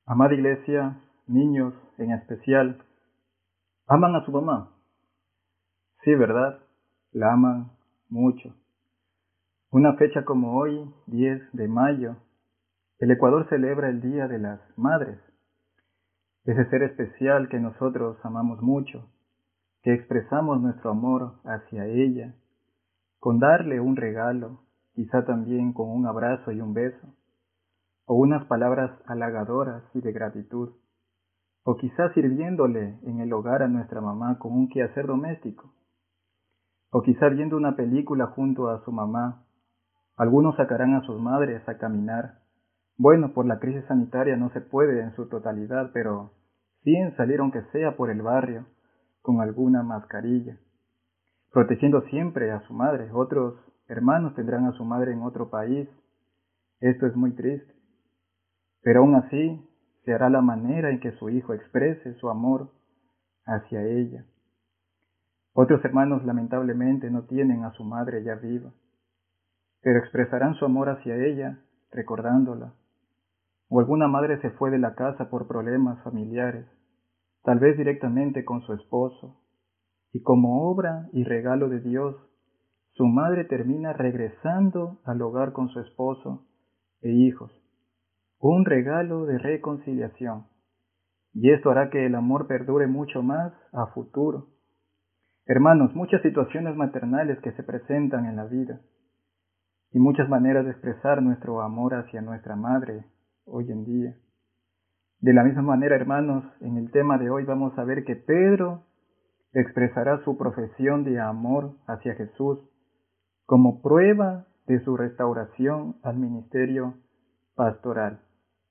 Amada Iglesia, niños en especial, ¿aman a su mamá? Sí, ¿verdad? La aman mucho. Una fecha como hoy, 10 de mayo, el Ecuador celebra el Día de las Madres. Ese ser especial que nosotros amamos mucho, que expresamos nuestro amor hacia ella, con darle un regalo, quizá también con un abrazo y un beso, o unas palabras halagadoras y de gratitud. O quizás sirviéndole en el hogar a nuestra mamá con un quehacer doméstico. O quizás viendo una película junto a su mamá. Algunos sacarán a sus madres a caminar. Bueno, por la crisis sanitaria no se puede en su totalidad, pero sí en salir aunque sea por el barrio, con alguna mascarilla, protegiendo siempre a su madre. Otros hermanos tendrán a su madre en otro país. Esto es muy triste. Pero aún así, se hará la manera en que su hijo exprese su amor hacia ella. Otros hermanos lamentablemente no tienen a su madre ya viva, pero expresarán su amor hacia ella recordándola. O alguna madre se fue de la casa por problemas familiares, tal vez directamente con su esposo, y como obra y regalo de Dios, su madre termina regresando al hogar con su esposo e hijos. Un regalo de reconciliación. Y esto hará que el amor perdure mucho más a futuro. Hermanos, muchas situaciones maternales que se presentan en la vida y muchas maneras de expresar nuestro amor hacia nuestra madre hoy en día. De la misma manera, hermanos, en el tema de hoy vamos a ver que Pedro expresará su profesión de amor hacia Jesús como prueba de su restauración al ministerio pastoral.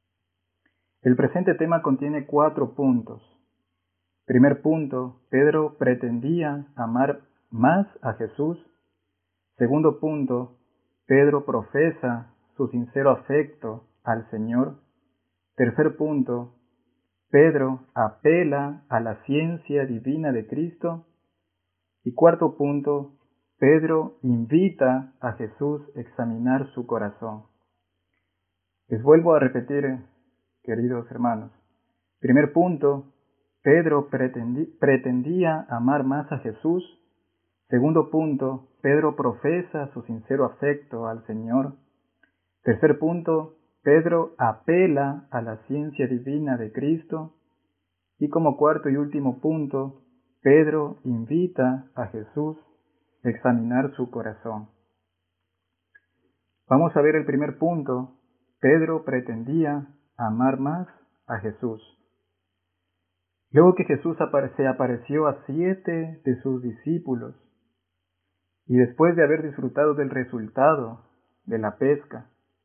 El presente tema contiene 4 puntos. Primer punto, Pedro pretendía amar más a Jesús. Segundo punto, Pedro profesa su sincero afecto al Señor. Tercer punto, Pedro apela a la ciencia divina de Cristo. Y cuarto punto, Pedro invita a Jesús a examinar su corazón. Les vuelvo a repetir, queridos hermanos. Primer punto, Pedro pretendía amar más a Jesús. Segundo punto, Pedro profesa su sincero afecto al Señor. Tercer punto, Pedro apela a la ciencia divina de Cristo. Y como cuarto y último punto, Pedro invita a Jesús a examinar su corazón. Vamos a ver el primer punto. Pedro pretendía amar más a Jesús. Luego que Jesús se apareció a 7 de sus discípulos, y después de haber disfrutado del resultado de la pesca,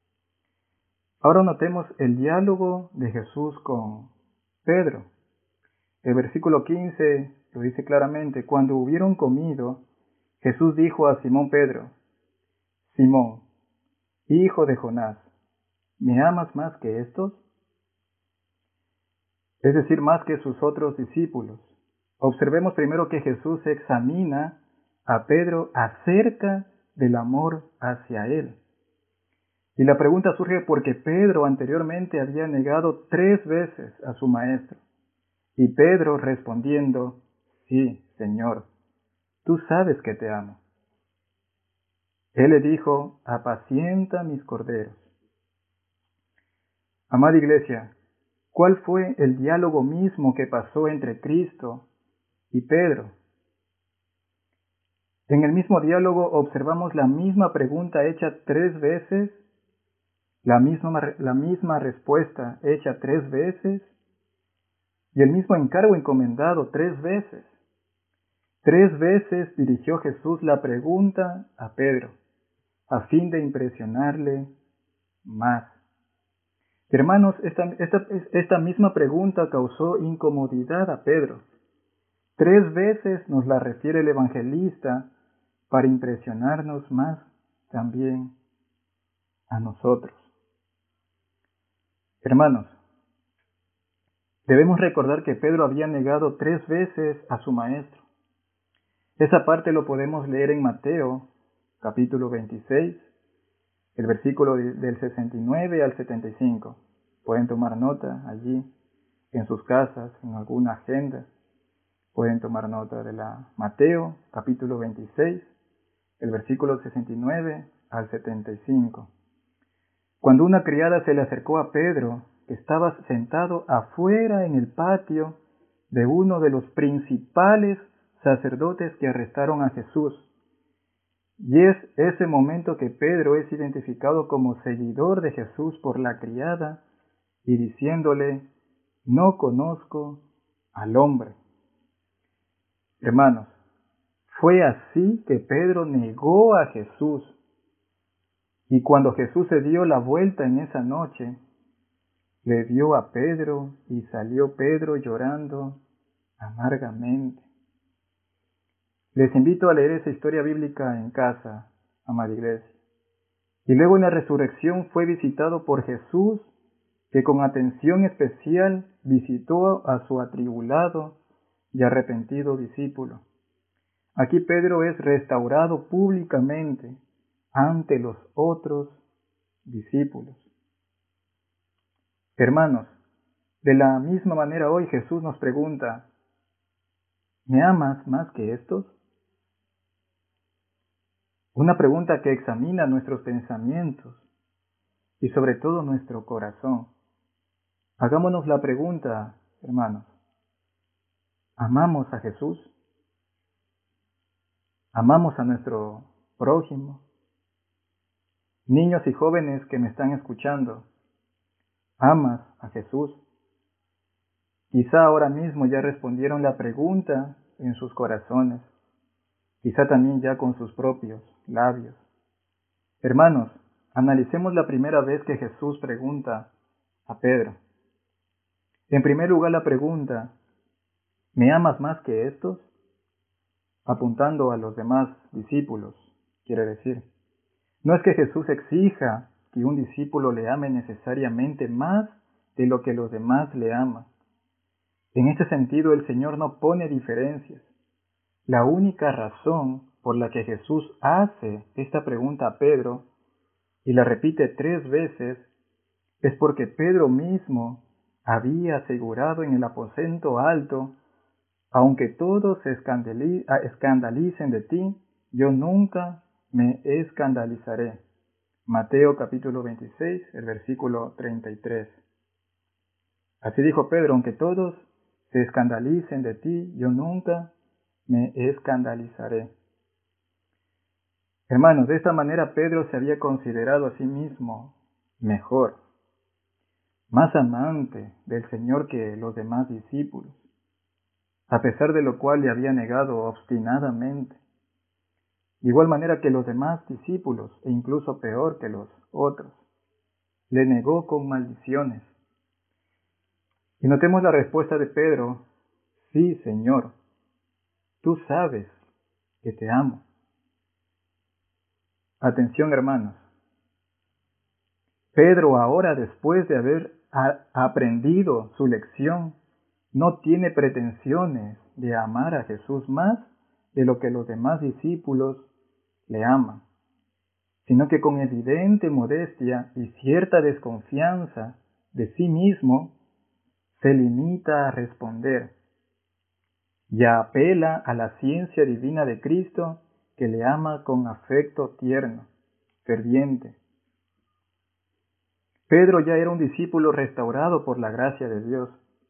ahora notemos el diálogo de Jesús con Pedro. El versículo 15 lo dice claramente: cuando hubieron comido, Jesús dijo a Simón Pedro: Simón, hijo de Jonás, ¿me amas más que estos? Es decir, más que sus otros discípulos. Observemos primero que Jesús examina a Pedro acerca del amor hacia él. Y la pregunta surge porque Pedro anteriormente había negado 3 veces a su maestro. Y Pedro respondiendo: sí, Señor, tú sabes que te amo. Él le dijo: apacienta mis corderos. Amada Iglesia, ¿cuál fue el diálogo mismo que pasó entre Cristo y Pedro? En el mismo diálogo observamos la misma pregunta hecha 3 veces, la misma respuesta hecha 3 veces, y el mismo encargo encomendado 3 veces. 3 veces dirigió Jesús la pregunta a Pedro, a fin de impresionarle más. Hermanos, esta misma pregunta causó incomodidad a Pedro. 3 veces nos la refiere el evangelista para impresionarnos más también a nosotros. Hermanos, debemos recordar que Pedro había negado 3 veces a su maestro. Esa parte lo podemos leer en Mateo, capítulo 26, el versículo del 69 al 75. Pueden tomar nota allí, en sus casas, en alguna agenda. Pueden tomar nota de la Mateo, capítulo 26, el versículo 69 al 75. Cuando una criada se le acercó a Pedro, que estaba sentado afuera en el patio de uno de los principales sacerdotes que arrestaron a Jesús. Y es ese momento que Pedro es identificado como seguidor de Jesús por la criada y diciéndole: no conozco al hombre. Hermanos, fue así que Pedro negó a Jesús. Y cuando Jesús se dio la vuelta en esa noche, le vio a Pedro y salió Pedro llorando amargamente. Les invito a leer esa historia bíblica en casa, amada iglesia. Y luego en la resurrección fue visitado por Jesús, que con atención especial visitó a su atribulado y arrepentido discípulo. Aquí Pedro es restaurado públicamente ante los otros discípulos. Hermanos, de la misma manera hoy Jesús nos pregunta: ¿me amas más que estos? Una pregunta que examina nuestros pensamientos y sobre todo nuestro corazón. Hagámonos la pregunta, hermanos: ¿amamos a Jesús? ¿Amamos a nuestro prójimo? Niños y jóvenes que me están escuchando, ¿amas a Jesús? Quizá ahora mismo ya respondieron la pregunta en sus corazones, quizá también ya con sus propios labios. Hermanos, analicemos la primera vez que Jesús pregunta a Pedro. En primer lugar, la pregunta: ¿me amas más que estos? Apuntando a los demás discípulos, quiere decir. No es que Jesús exija que un discípulo le ame necesariamente más de lo que los demás le aman. En este sentido, el Señor no pone diferencias. La única razón por la que Jesús hace esta pregunta a Pedro, y la repite 3 veces, es porque Pedro mismo había asegurado en el aposento alto: aunque todos se escandalicen de ti, yo nunca me escandalizaré. Mateo capítulo 26, el versículo 33. Así dijo Pedro: aunque todos se escandalicen de ti, yo nunca me escandalizaré. Hermanos, de esta manera Pedro se había considerado a sí mismo mejor, más amante del Señor que los demás discípulos, a pesar de lo cual le había negado obstinadamente, de igual manera que los demás discípulos, e incluso peor que los otros. Le negó con maldiciones. Y notemos la respuesta de Pedro: sí, Señor, tú sabes que te amo. Atención, hermanos. Pedro, ahora, después de haber aprendido su lección, no tiene pretensiones de amar a Jesús más de lo que los demás discípulos le aman, sino que con evidente modestia y cierta desconfianza de sí mismo, se limita a responder y apela a la ciencia divina de Cristo, que le ama con afecto tierno, ferviente. Pedro ya era un discípulo restaurado por la gracia de Dios.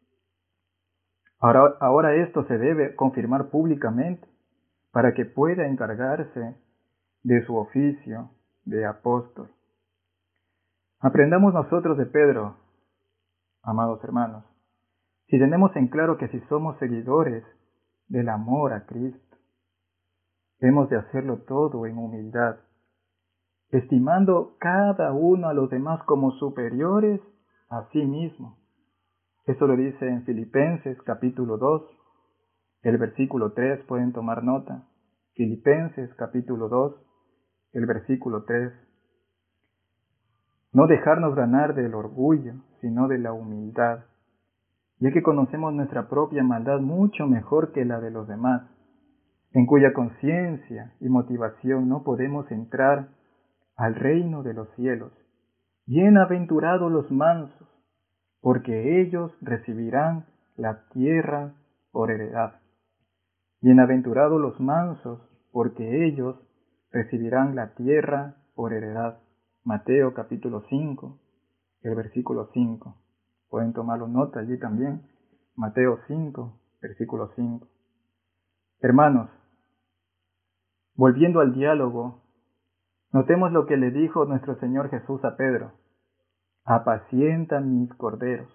Ahora esto se debe confirmar públicamente para que pueda encargarse de su oficio de apóstol. Aprendamos nosotros de Pedro, amados hermanos, si tenemos en claro que si somos seguidores del amor a Cristo, hemos de hacerlo todo en humildad, estimando cada uno a los demás como superiores a sí mismo. Eso lo dice en Filipenses capítulo 2, el versículo 3, pueden tomar nota. Filipenses capítulo 2, el versículo 3. No dejarnos ganar del orgullo, sino de la humildad, ya que conocemos nuestra propia maldad mucho mejor que la de los demás, en cuya conciencia y motivación no podemos entrar al reino de los cielos. Bienaventurados los mansos, porque ellos recibirán la tierra por heredad. Bienaventurados los mansos, porque ellos recibirán la tierra por heredad. Mateo capítulo 5, el versículo 5. Pueden tomarlo nota allí también. Mateo 5, versículo 5. Hermanos, volviendo al diálogo, notemos lo que le dijo nuestro Señor Jesús a Pedro. Apacienta mis corderos.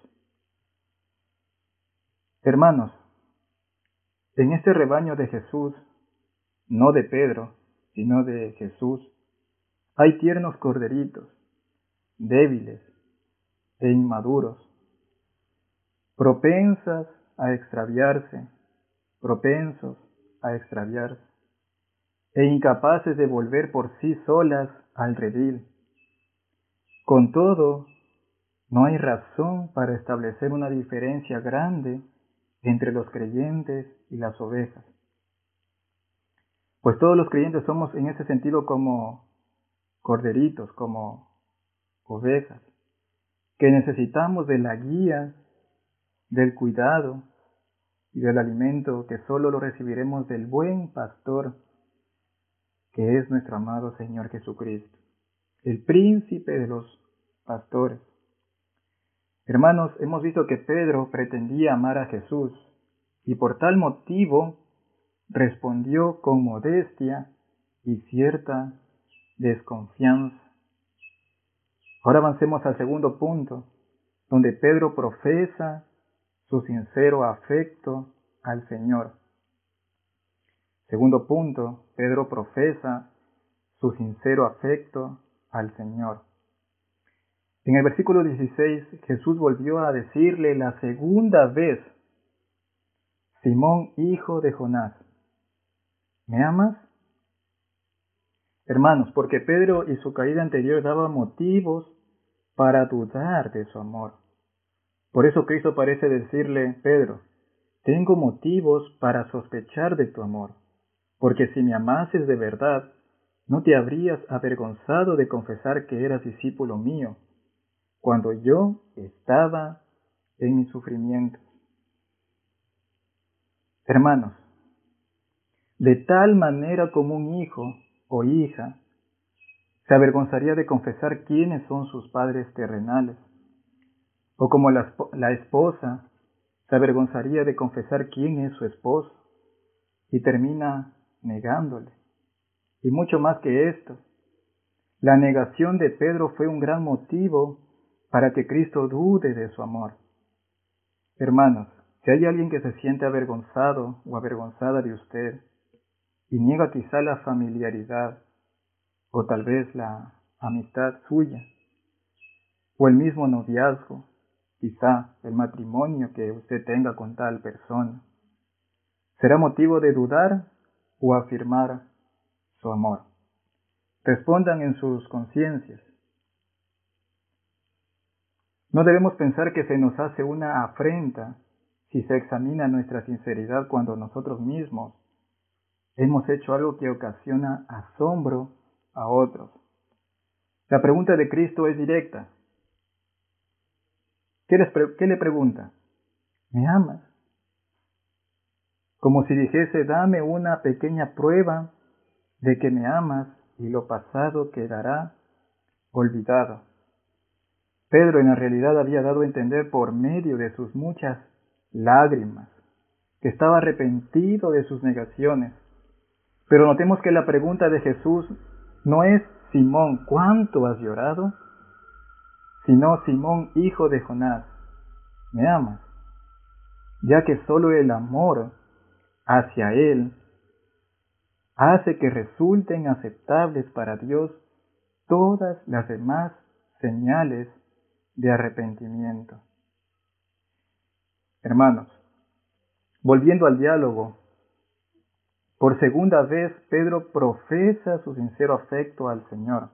Hermanos, en este rebaño de Jesús, no de Pedro, sino de Jesús, hay tiernos corderitos, débiles e inmaduros, propensos a extraviarse, e incapaces de volver por sí solas al redil. Con todo, no hay razón para establecer una diferencia grande entre los creyentes y las ovejas. Pues todos los creyentes somos en ese sentido como corderitos, como ovejas, que necesitamos de la guía, del cuidado y del alimento que solo lo recibiremos del buen pastor, que es nuestro amado Señor Jesucristo, el príncipe de los pastores. Hermanos, hemos visto que Pedro pretendía amar a Jesús y por tal motivo respondió con modestia y cierta desconfianza. Ahora avancemos al segundo punto, donde Pedro profesa su sincero afecto al Señor. Segundo punto, Pedro profesa su sincero afecto al Señor. En el versículo 16, Jesús volvió a decirle la segunda vez: Simón, hijo de Jonás, ¿me amas? Hermanos, porque Pedro y su caída anterior daban motivos para dudar de su amor. Por eso Cristo parece decirle: Pedro, tengo motivos para sospechar de tu amor, porque si me amases de verdad, no te habrías avergonzado de confesar que eras discípulo mío, cuando yo estaba en mi sufrimiento. Hermanos, de tal manera como un hijo o hija se avergonzaría de confesar quiénes son sus padres terrenales, o como la esposa se avergonzaría de confesar quién es su esposo y termina negándole. Y mucho más que esto, la negación de Pedro fue un gran motivo para que Cristo dude de su amor. Hermanos, si hay alguien que se siente avergonzado o avergonzada de usted y niega quizá la familiaridad o tal vez la amistad suya o el mismo noviazgo, quizá el matrimonio que usted tenga con tal persona, ¿será motivo de dudar o afirmar su amor? Respondan en sus conciencias. No debemos pensar que se nos hace una afrenta si se examina nuestra sinceridad cuando nosotros mismos hemos hecho algo que ocasiona asombro a otros. La pregunta de Cristo es directa. ¿Qué le pregunta? ¿Me amas? Como si dijese: dame una pequeña prueba de que me amas y lo pasado quedará olvidado. Pedro en la realidad había dado a entender por medio de sus muchas lágrimas que estaba arrepentido de sus negaciones. Pero notemos que la pregunta de Jesús no es: Simón, ¿cuánto has llorado? Sino: Simón, hijo de Jonás, ¿me amas? Ya que solo el amor hacia Él hace que resulten aceptables para Dios todas las demás señales de arrepentimiento. Hermanos, volviendo al diálogo, por segunda vez Pedro profesa su sincero afecto al Señor.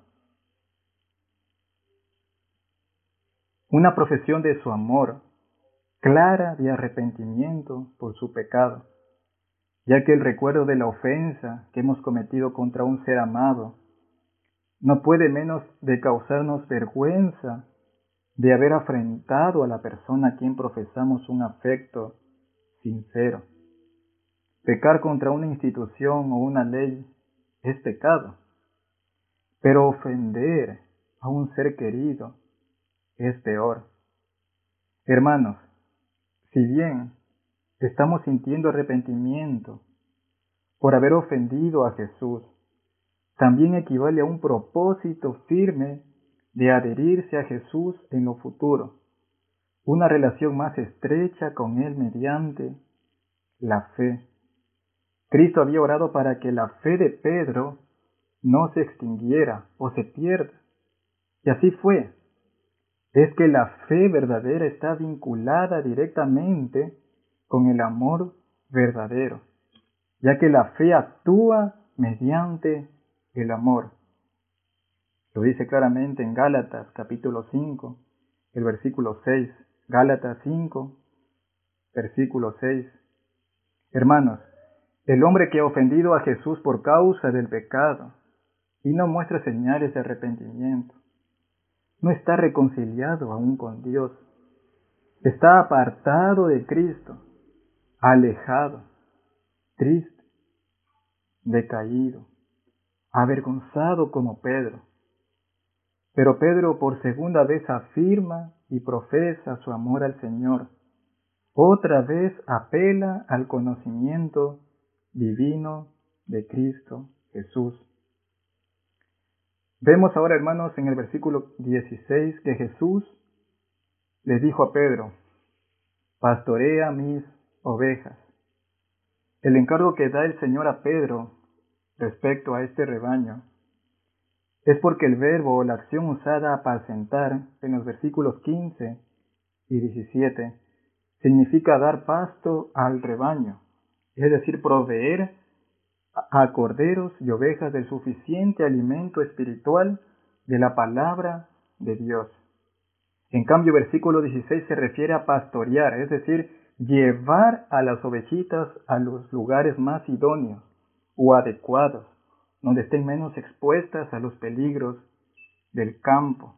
Una profesión de su amor, clara de arrepentimiento por su pecado, ya que el recuerdo de la ofensa que hemos cometido contra un ser amado no puede menos de causarnos vergüenza de haber afrentado a la persona a quien profesamos un afecto sincero. Pecar contra una institución o una ley es pecado, pero ofender a un ser querido es peor. Hermanos, si bien estamos sintiendo arrepentimiento por haber ofendido a Jesús, también equivale a un propósito firme de adherirse a Jesús en lo futuro, una relación más estrecha con Él mediante la fe. Cristo había orado para que la fe de Pedro no se extinguiera o se pierda, y así fue. Es que la fe verdadera está vinculada directamente con el amor verdadero, ya que la fe actúa mediante el amor. Lo dice claramente en Gálatas capítulo 5, el versículo 6. Gálatas 5, versículo 6. Hermanos, el hombre que ha ofendido a Jesús por causa del pecado y no muestra señales de arrepentimiento, no está reconciliado aún con Dios. Está apartado de Cristo, alejado, triste, decaído, avergonzado como Pedro. Pero Pedro por segunda vez afirma y profesa su amor al Señor. Otra vez apela al conocimiento divino de Cristo Jesús. Vemos ahora, hermanos, en el versículo 16 que Jesús le dijo a Pedro: pastorea mis ovejas. El encargo que da el Señor a Pedro respecto a este rebaño es porque el verbo o la acción usada apacentar en los versículos 15 y 17 significa dar pasto al rebaño, es decir, proveer a corderos y ovejas del suficiente alimento espiritual de la palabra de Dios. En cambio, versículo 16 se refiere a pastorear, es decir, llevar a las ovejitas a los lugares más idóneos o adecuados, donde estén menos expuestas a los peligros del campo.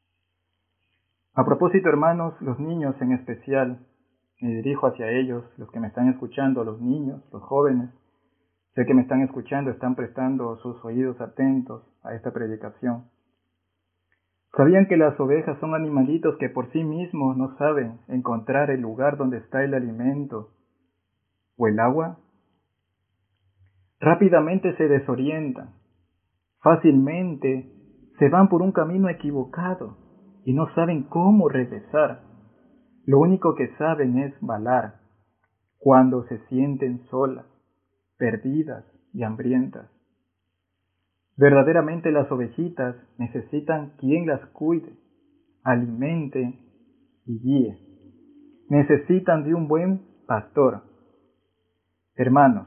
A propósito, hermanos, los niños en especial, me dirijo hacia ellos, los que me están escuchando, los niños, los jóvenes, sé que me están escuchando, están prestando sus oídos atentos a esta predicación. ¿Sabían que las ovejas son animalitos que por sí mismos no saben encontrar el lugar donde está el alimento o el agua? Rápidamente se desorientan, fácilmente se van por un camino equivocado y no saben cómo regresar. Lo único que saben es balar cuando se sienten solas, perdidas y hambrientas. Verdaderamente las ovejitas necesitan quien las cuide, alimente y guíe. Necesitan de un buen pastor. Hermanos,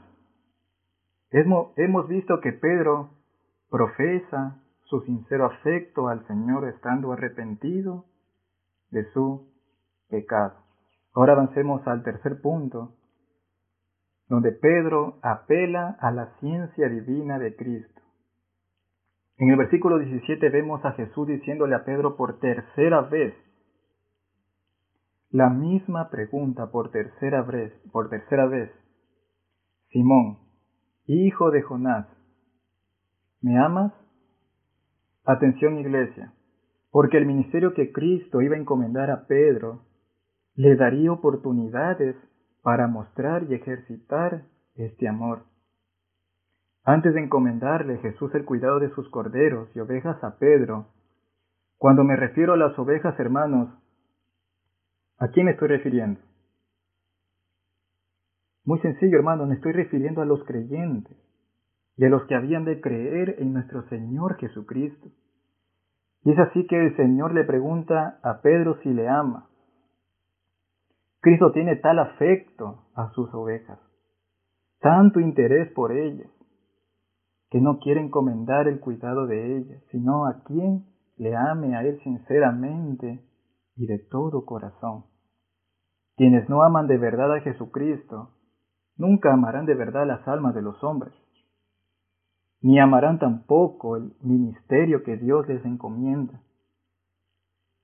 hemos visto que Pedro profesa su sincero afecto al Señor estando arrepentido de su pecado. Ahora avancemos al tercer punto, donde Pedro apela a la ciencia divina de Cristo. En el versículo 17 vemos a Jesús diciéndole a Pedro por tercera vez la misma pregunta por tercera vez. Simón, hijo de Jonás, ¿me amas? Atención, iglesia, porque el ministerio que Cristo iba a encomendar a Pedro le daría oportunidades para mostrar y ejercitar este amor. Antes de encomendarle Jesús el cuidado de sus corderos y ovejas a Pedro, cuando me refiero a las ovejas, hermanos, ¿a quién me estoy refiriendo? Muy sencillo, hermanos, me estoy refiriendo a los creyentes y a los que habían de creer en nuestro Señor Jesucristo. Y es así que el Señor le pregunta a Pedro si le ama. Cristo tiene tal afecto a sus ovejas, tanto interés por ellas, que no quiere encomendar el cuidado de ellas, sino a quien le ame a Él sinceramente y de todo corazón. Quienes no aman de verdad a Jesucristo, nunca amarán de verdad las almas de los hombres, ni amarán tampoco el ministerio que Dios les encomienda.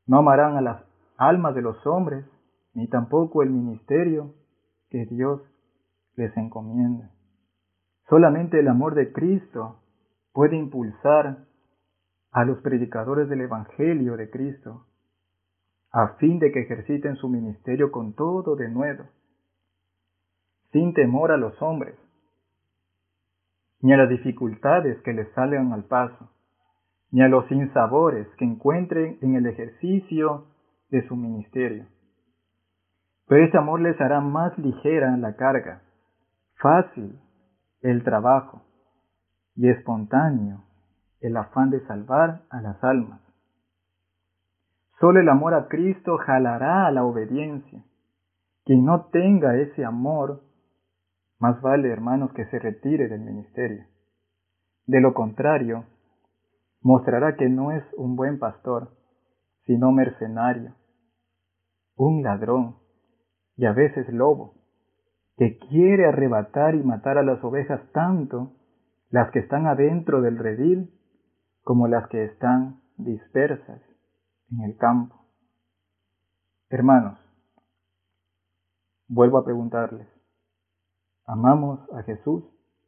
No amarán a las almas de los hombres, ni tampoco el ministerio que Dios les encomienda. Solamente el amor de Cristo puede impulsar a los predicadores del Evangelio de Cristo a fin de que ejerciten su ministerio con todo denuedo, sin temor a los hombres, ni a las dificultades que les salgan al paso, ni a los sinsabores que encuentren en el ejercicio de su ministerio. Pero ese amor les hará más ligera la carga, fácil el trabajo y espontáneo el afán de salvar a las almas. Solo el amor a Cristo jalará a la obediencia. Quien no tenga ese amor, más vale, hermanos, que se retire del ministerio. De lo contrario, mostrará que no es un buen pastor, sino mercenario, un ladrón y a veces lobo, que quiere arrebatar y matar a las ovejas tanto las que están adentro del redil como las que están dispersas en el campo. Hermanos, vuelvo a preguntarles, ¿amamos a Jesús?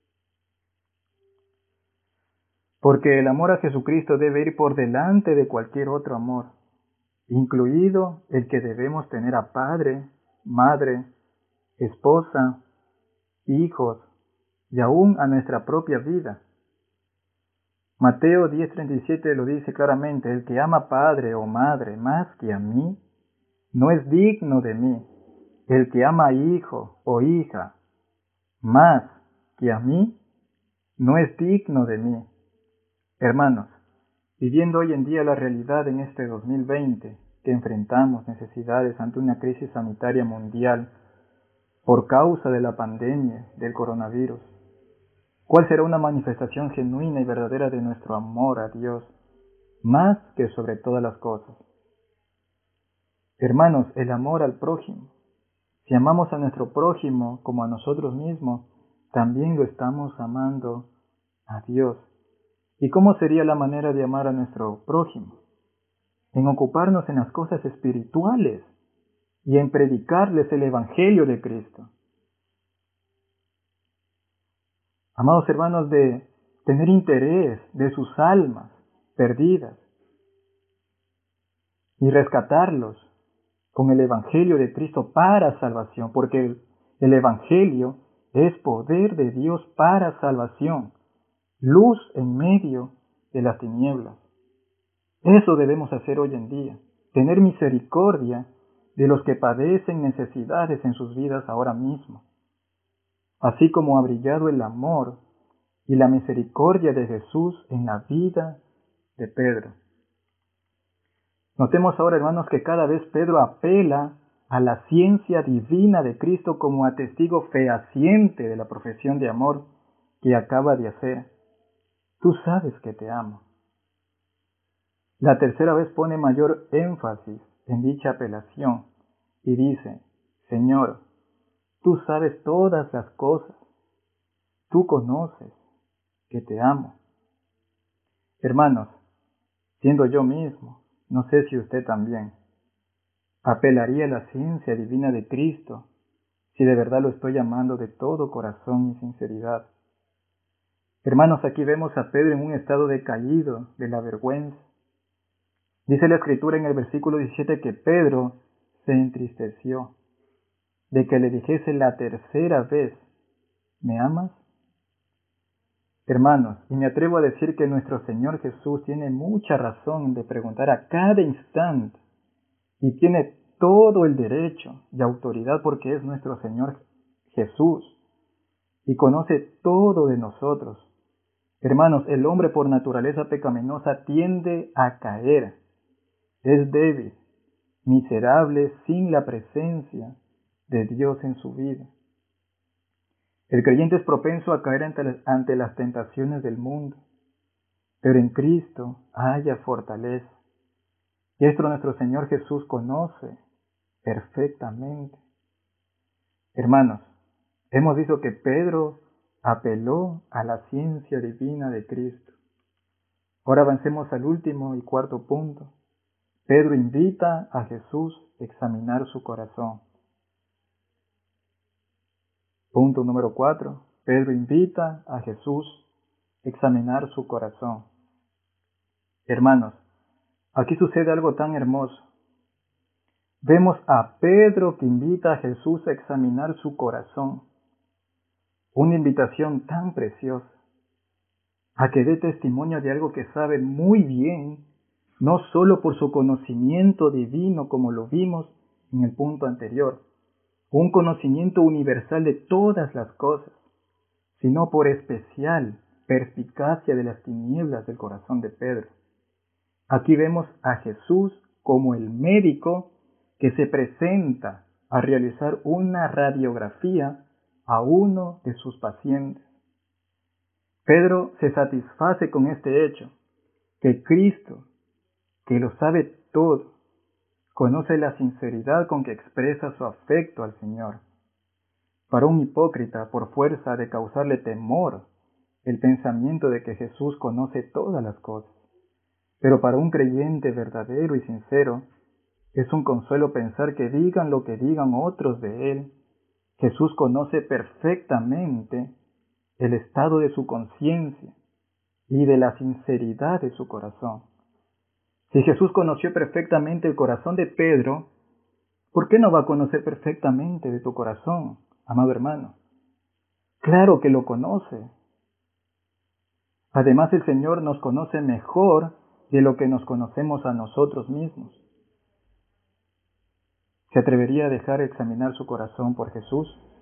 Porque el amor a Jesucristo debe ir por delante de cualquier otro amor, incluido el que debemos tener a padre, madre, esposa, hijos y aún a nuestra propia vida. Mateo 10:37 lo dice claramente: el que ama padre o madre más que a mí, no es digno de mí. El que ama a hijo o hija más que a mí, no es digno de mí. Hermanos, viviendo hoy en día la realidad en este 2020, que enfrentamos necesidades ante una crisis sanitaria mundial por causa de la pandemia del coronavirus, ¿cuál será una manifestación genuina y verdadera de nuestro amor a Dios, más que sobre todas las cosas? Hermanos, el amor al prójimo. Si amamos a nuestro prójimo como a nosotros mismos, también lo estamos amando a Dios. ¿Y cómo sería la manera de amar a nuestro prójimo? En ocuparnos en las cosas espirituales y en predicarles el Evangelio de Cristo. Amados hermanos, de tener interés de sus almas perdidas y rescatarlos con el Evangelio de Cristo para salvación, porque el Evangelio es poder de Dios para salvación, luz en medio de las tinieblas. Eso debemos hacer hoy en día, tener misericordia de los que padecen necesidades en sus vidas ahora mismo, así como ha brillado el amor y la misericordia de Jesús en la vida de Pedro. Notemos ahora, hermanos, que cada vez Pedro apela a la ciencia divina de Cristo como a testigo fehaciente de la profesión de amor que acaba de hacer. Tú sabes que te amo. La tercera vez pone mayor énfasis en dicha apelación y dice: Señor, tú sabes todas las cosas, tú conoces que te amo. Hermanos, siendo yo mismo, no sé si usted también, apelaría a la ciencia divina de Cristo si de verdad lo estoy amando de todo corazón y sinceridad. Hermanos, aquí vemos a Pedro en un estado decaído de la vergüenza. Dice la Escritura en el versículo 17 que Pedro se entristeció de que le dijese la tercera vez: ¿me amas? Hermanos, y me atrevo a decir que nuestro Señor Jesús tiene mucha razón de preguntar a cada instante, y tiene todo el derecho y autoridad porque es nuestro Señor Jesús y conoce todo de nosotros. Hermanos, el hombre por naturaleza pecaminosa tiende a caer, es débil, miserable sin la presencia de Dios en su vida. El creyente es propenso a caer ante las tentaciones del mundo, pero en Cristo haya fortaleza. Y esto nuestro Señor Jesús conoce perfectamente. Hermanos, hemos visto que Pedro apeló a la ciencia divina de Cristo. Ahora avancemos al último y cuarto punto. Pedro invita a Jesús a examinar su corazón. Punto número 4. Pedro invita a Jesús a examinar su corazón. Hermanos, aquí sucede algo tan hermoso. Vemos a Pedro que invita a Jesús a examinar su corazón. Una invitación tan preciosa, a que dé testimonio de algo que sabe muy bien, no solo por su conocimiento divino como lo vimos en el punto anterior, un conocimiento universal de todas las cosas, sino por especial perspicacia de las tinieblas del corazón de Pedro. Aquí vemos a Jesús como el médico que se presenta a realizar una radiografía a uno de sus pacientes. Pedro se satisface con este hecho, que Cristo, que lo sabe todo, conoce la sinceridad con que expresa su afecto al Señor. Para un hipócrita, por fuerza de causarle temor, el pensamiento de que Jesús conoce todas las cosas. Pero para un creyente verdadero y sincero, es un consuelo pensar que digan lo que digan otros de Él, Jesús conoce perfectamente el estado de su conciencia y de la sinceridad de su corazón. Si Jesús conoció perfectamente el corazón de Pedro, ¿por qué no va a conocer perfectamente de tu corazón, amado hermano? Claro que lo conoce. Además, el Señor nos conoce mejor de lo que nos conocemos a nosotros mismos. ¿Se atrevería a dejar examinar su corazón por Jesús?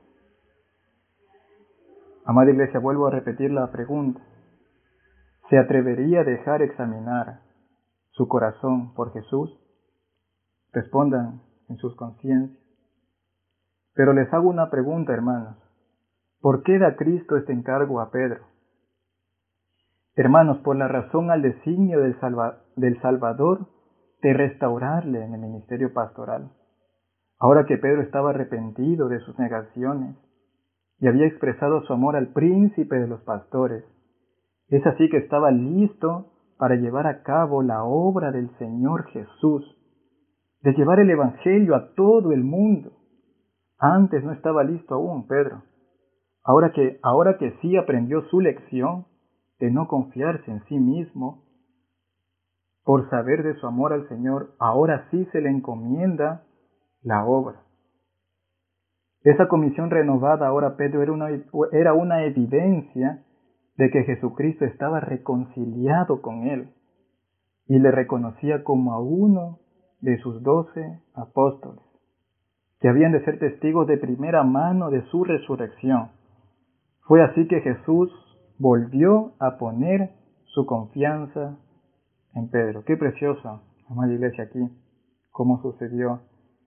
Amada Iglesia, vuelvo a repetir la pregunta. ¿Se atrevería a dejar examinar su corazón por Jesús? Respondan en sus conciencias. Pero les hago una pregunta, hermanos. ¿Por qué da Cristo este encargo a Pedro? Hermanos, por la razón al designio del Salvador de restaurarle en el ministerio pastoral. Ahora que Pedro estaba arrepentido de sus negaciones y había expresado su amor al príncipe de los pastores, es así que estaba listo para llevar a cabo la obra del Señor Jesús, de llevar el Evangelio a todo el mundo. Antes no estaba listo aún, Pedro. Ahora que sí aprendió su lección de no confiarse en sí mismo, por saber de su amor al Señor, ahora sí se le encomienda la obra. Esa comisión renovada ahora Pedro era una evidencia de que Jesucristo estaba reconciliado con él y le reconocía como a uno de sus 12 apóstoles, que habían de ser testigos de primera mano de su resurrección. Fue así que Jesús volvió a poner su confianza en Pedro. Qué precioso, amada Iglesia, aquí, cómo sucedió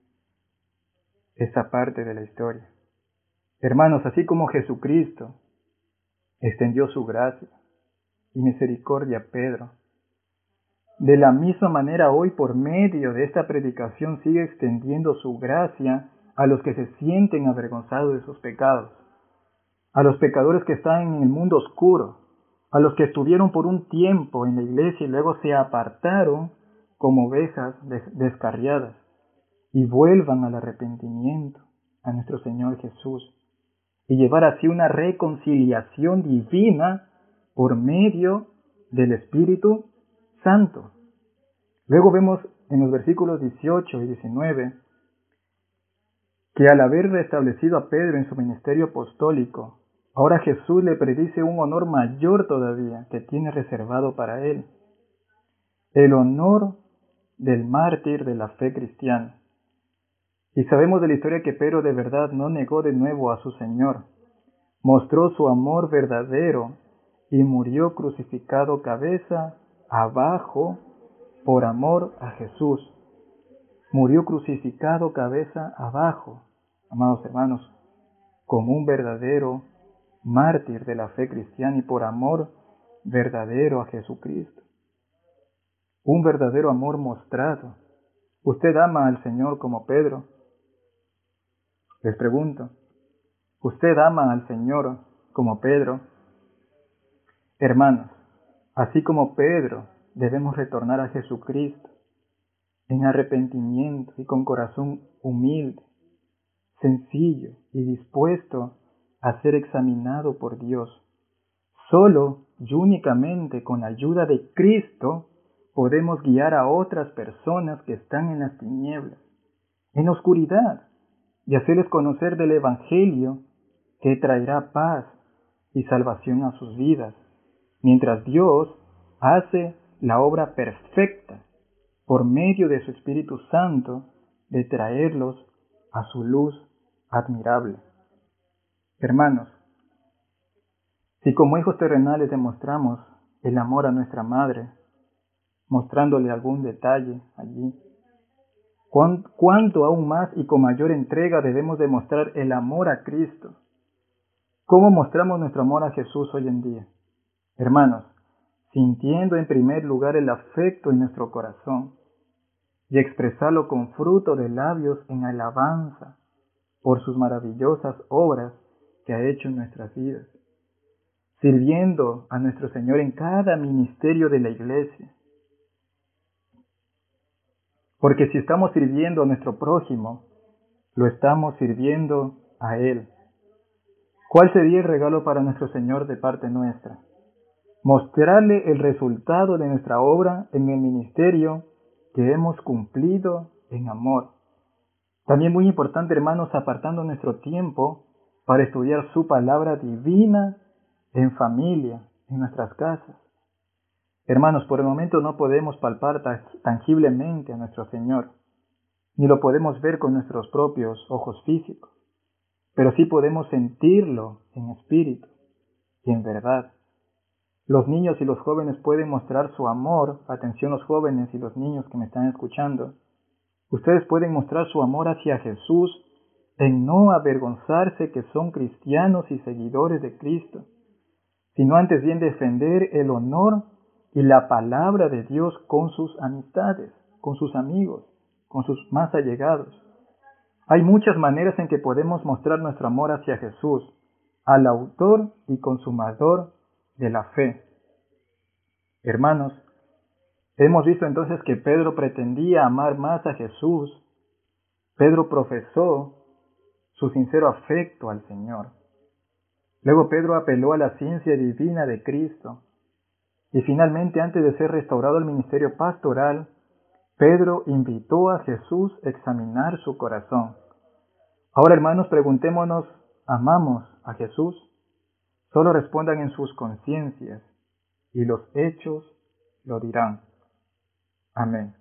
esta parte de la historia. Hermanos, así como Jesucristo extendió su gracia y misericordia a Pedro, de la misma manera hoy por medio de esta predicación sigue extendiendo su gracia a los que se sienten avergonzados de sus pecados, a los pecadores que están en el mundo oscuro, a los que estuvieron por un tiempo en la iglesia y luego se apartaron como ovejas descarriadas y vuelvan al arrepentimiento a nuestro Señor Jesús y llevar así una reconciliación divina por medio del Espíritu Santo. Luego vemos en los versículos 18 y 19 que al haber restablecido a Pedro en su ministerio apostólico, ahora Jesús le predice un honor mayor todavía que tiene reservado para él. El honor del mártir de la fe cristiana. Y sabemos de la historia que Pedro de verdad no negó de nuevo a su Señor. Mostró su amor verdadero y murió crucificado cabeza abajo por amor a Jesús. Murió crucificado cabeza abajo, amados hermanos, como un verdadero mártir de la fe cristiana y por amor verdadero a Jesucristo. Un verdadero amor mostrado. ¿Usted ama al Señor como Pedro? Les pregunto, ¿usted ama al Señor como Pedro? Hermanos, así como Pedro, debemos retornar a Jesucristo en arrepentimiento y con corazón humilde, sencillo y dispuesto a ser examinado por Dios. Solo y únicamente con la ayuda de Cristo podemos guiar a otras personas que están en las tinieblas, en la oscuridad, y hacerles conocer del Evangelio que traerá paz y salvación a sus vidas, mientras Dios hace la obra perfecta por medio de su Espíritu Santo de traerlos a su luz admirable. Hermanos, si como hijos terrenales demostramos el amor a nuestra madre, mostrándole algún detalle allí, ¿cuánto aún más y con mayor entrega debemos demostrar el amor a Cristo? ¿Cómo mostramos nuestro amor a Jesús hoy en día? Hermanos, sintiendo en primer lugar el afecto en nuestro corazón y expresarlo con fruto de labios en alabanza por sus maravillosas obras que ha hecho en nuestras vidas, sirviendo a nuestro Señor en cada ministerio de la iglesia. Porque si estamos sirviendo a nuestro prójimo, lo estamos sirviendo a Él. ¿Cuál sería el regalo para nuestro Señor de parte nuestra? Mostrarle el resultado de nuestra obra en el ministerio que hemos cumplido en amor. También muy importante, hermanos, apartando nuestro tiempo para estudiar su palabra divina en familia, en nuestras casas. Hermanos, por el momento no podemos palpar tangiblemente a nuestro Señor, ni lo podemos ver con nuestros propios ojos físicos, pero sí podemos sentirlo en espíritu y en verdad. Los niños y los jóvenes pueden mostrar su amor, atención los jóvenes y los niños que me están escuchando, ustedes pueden mostrar su amor hacia Jesús en no avergonzarse que son cristianos y seguidores de Cristo, sino antes bien defender el honor y la palabra de Dios con sus amistades, con sus amigos, con sus más allegados. Hay muchas maneras en que podemos mostrar nuestro amor hacia Jesús, al autor y consumador de la fe. Hermanos, hemos visto entonces que Pedro pretendía amar más a Jesús. Pedro profesó su sincero afecto al Señor. Luego Pedro apeló a la ciencia divina de Cristo. Y finalmente, antes de ser restaurado el ministerio pastoral, Pedro invitó a Jesús a examinar su corazón. Ahora, hermanos, preguntémonos, ¿amamos a Jesús? Solo respondan en sus conciencias y los hechos lo dirán. Amén.